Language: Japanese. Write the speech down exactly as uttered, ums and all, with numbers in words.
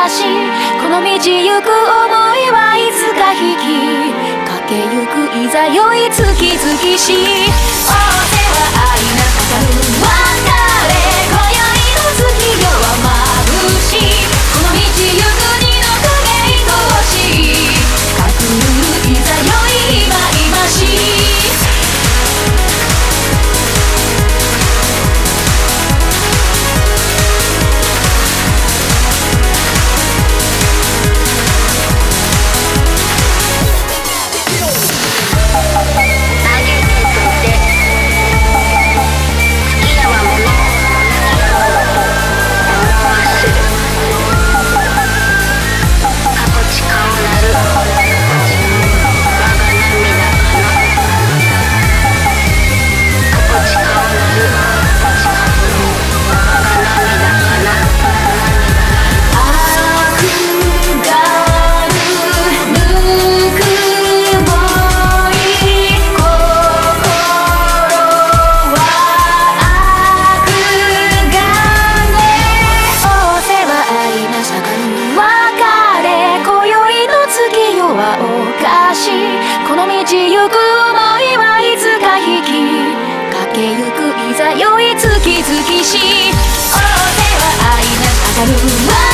かし、この道行く想いはいつか引き駆けゆくいざよい月々し、お手は愛なさる別れ、今宵の月夜は眩しい、この道行く二の影愛しい、かくるいざよい今今しい。この道行く想いはいつか引き駆けゆくいざよい月々し、お手は愛なさる